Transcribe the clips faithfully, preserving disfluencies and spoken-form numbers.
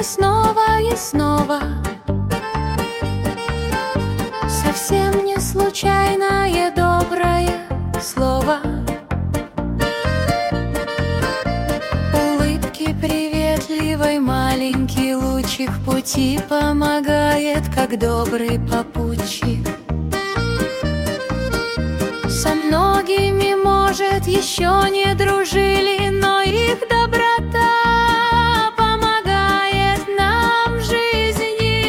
мы снова и снова. Совсем не случайное доброе слово. Улыбки приветливой маленький лучик пути помогает, как добрый попутчик. Со многими, может, еще не дружили, но их доброта помогает нам в жизни.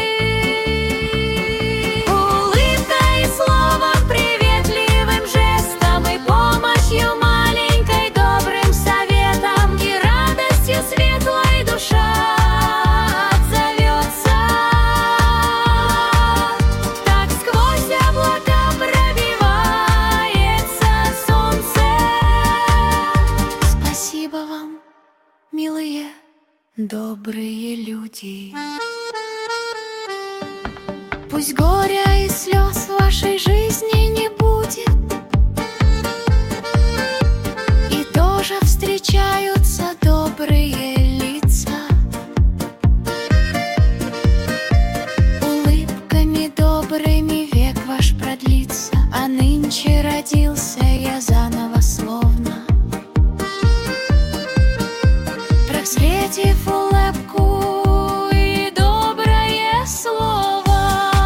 Улыбкой и словом, приветливым жестом и помощью маленькой, добрым советом и радостью светлой душа отзовется. Так сквозь облака пробивается солнце. Спасибо вам, милые, добрые люди. Пусть горя и слез в вашей жизни не будет, и тоже встречаются добрые лица. Улыбками добрыми век ваш продлится, а нынче родился я заново словно. Встретив улыбку и доброе слово.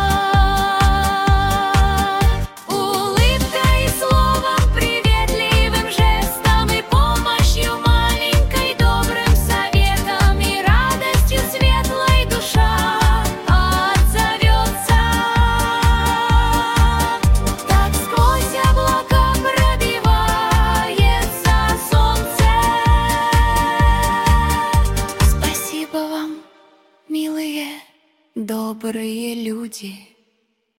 Улыбкой и словом, приветливым жестом и помощью маленькой, добрым советом и радостью светлой душа отзовется. Так сквозь облака пробивается солнце. Спасибо вам, милые, добрые люди.